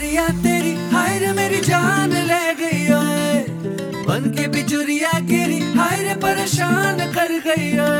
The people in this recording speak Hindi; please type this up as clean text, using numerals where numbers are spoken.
चुलिया तेरी हाय रे मेरी जान ले गई ओए, बन के बिजुरिया गिरी हाय रे परेशान कर गई ओए।